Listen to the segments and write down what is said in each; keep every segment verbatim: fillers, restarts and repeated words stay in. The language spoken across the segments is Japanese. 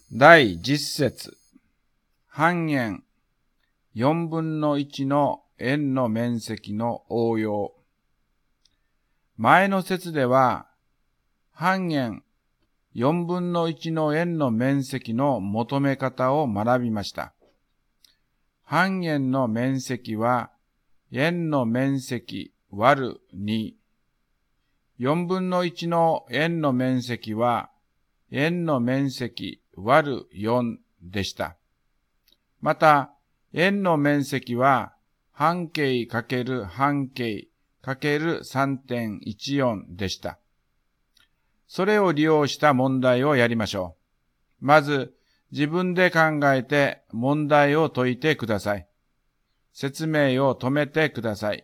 第十節。半円四分の一の円の面積の応用。前の節では、半円四分の一の円の面積の求め方を学びました。半円の面積は、円の面積割るに。四分の一の円の面積は、円の面積割るよんでした。また、円の面積は、半径かける半径かける さんてんいちよん でした。それを利用した問題をやりましょう。まず、自分で考えて問題を解いてください。説明を止めてください。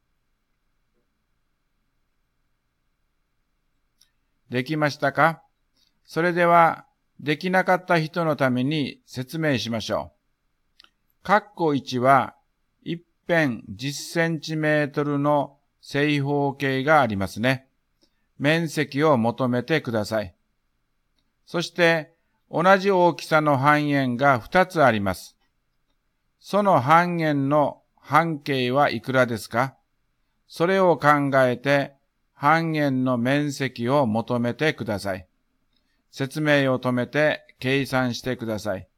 できましたか？それでは、できなかった人のために説明しましょう。括弧いちは、一辺じゅっセンチメートルの正方形がありますね。面積を求めてください。そして、同じ大きさの半円がふたつあります。その半円の半径はいくらですか？それを考えて、半円の面積を求めてください。説明を止めて計算してください。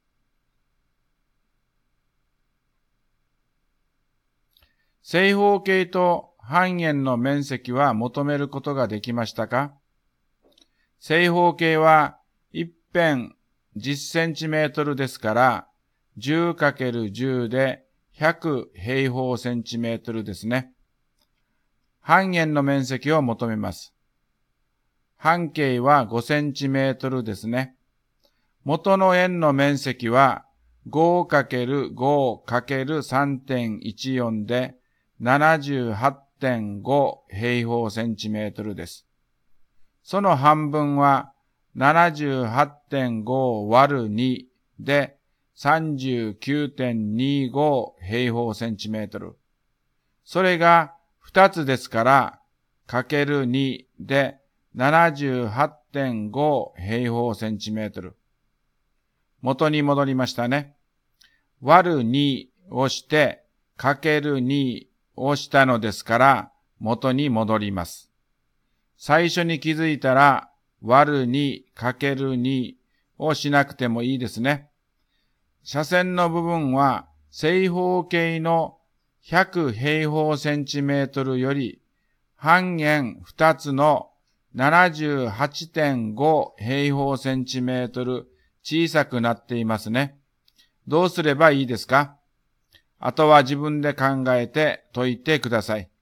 正方形と半円の面積は求めることができましたか？正方形は一辺じゅっセンチメートルですから、じゅうかけるじゅう でひゃく平方センチメートルですね。半円の面積を求めます。半径はごセンチメートルですね。元の円の面積は ごかけるごかけるさんてんいちよん で ななじゅうはちてんご 平方センチメートルです。その半分は ななじゅうはちてんご 割るにで さんじゅうきゅうてんにご 平方センチメートル。それがふたつですから、かけるにで ななじゅうはちてんご 平方センチメートル。元に戻りましたね。割るにをして、かけるにをしたのですから、元に戻ります。最初に気づいたら、割るにかけるにをしなくてもいいですね。斜線の部分は正方形のひゃく平方センチメートルより半円ふたつの ななじゅうはちてんご 平方センチメートル小さくなっていますね。どうすればいいですか？あとは自分で考えて解いてください。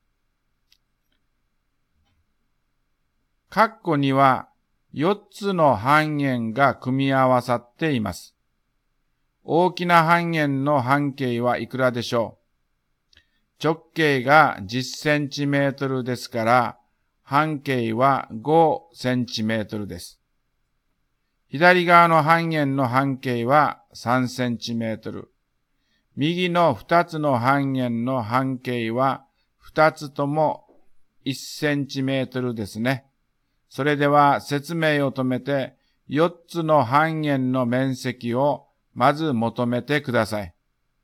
括弧にはよっつの半円が組み合わさっています。大きな半円の半径はいくらでしょう？直径がじゅっセンチメートルですから、半径はごセンチメートルです。左側の半円の半径はさんセンチメートル。右のふたつの半円の半径はふたつともいちセンチメートルですね。それでは説明を止めてよっつの半円の面積をまず求めてください。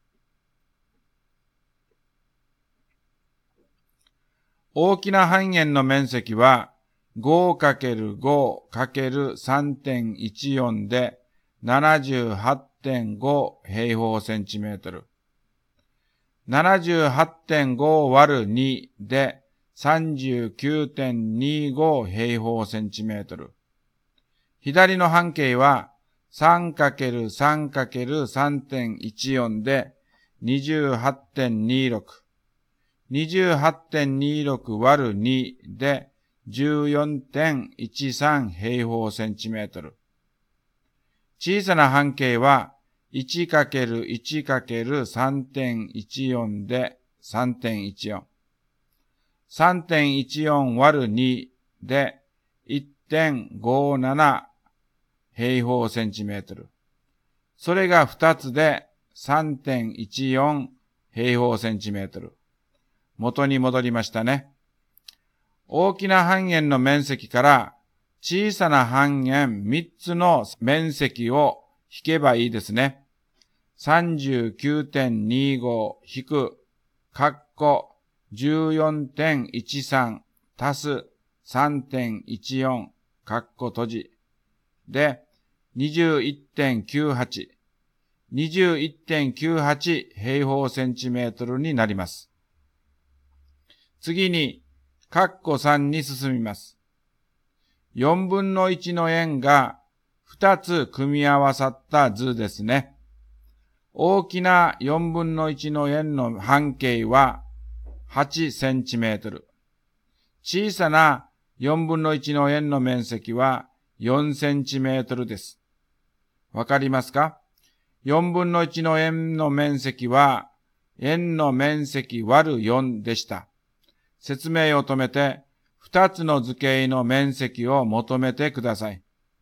大きな半円の面積は ごかけるごかけるさんてんいちよん で ななじゅうはちてんご 平方センチメートル。ななじゅうはちてんご 割るにで さんじゅうきゅうてんにご 平方センチメートル。左の半径は さんかけるさんかけるさんてんいちよん で にじゅうはちてんにろく。にじゅうはちてんにろく 割るにで じゅうよんてんいちさん 平方センチメートル。小さな半径は いちかけるいちかけるさんてんいちよん で さんてんいちよん。さんてんいちよん 割るにで いってんごなな 平方センチメートル。それがふたつで さんてんいちよん 平方センチメートル。元に戻りましたね。大きな半円の面積から小さな半円みっつの面積を引けばいいですね。さんじゅうきゅうてんにご引く、かっこ じゅうよんてんいちさん 足す さんてんいちよん、かっこ閉じ。で、にじゅういってんきゅうはち。にじゅういってんきゅうはち 平方センチメートルになります。次に、かっこさんに進みます。よんぶんのいちの円がふたつ組み合わさった図ですね。大きなよんぶんのいちの円の半径ははちセンチメートル。小さなよんぶんのいちの円の面積はよんセンチメートルです。わかりますか？ よんぶんのいちの円の面積は円の面積割るよんでした。説明を止めてふたつの図形の面積を求めてください。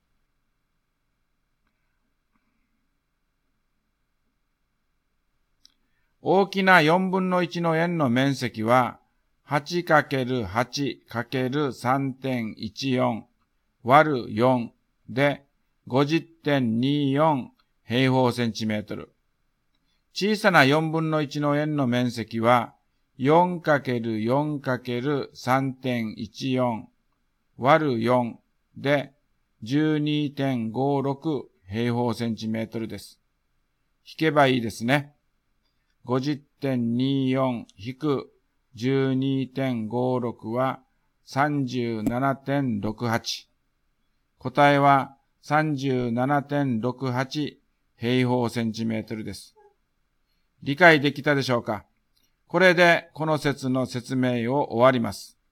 大きなよんぶんのいちの円の面積は はちかけるはちかけるさんてんいちよん 割るよんで ごじゅってんによん 平方センチメートル。小さなよんぶんのいちの円の面積は よんかけるよんかけるさんてんいちよん 割るよんで じゅうにてんごろく 平方センチメートルです。引けばいいですね。ごじゅってんによん引く じゅうにてんごろく は さんじゅうななてんろくはち。答えは さんじゅうななてんろくはち 平方センチメートルです。理解できたでしょうか？これでこの説の説明を終わります。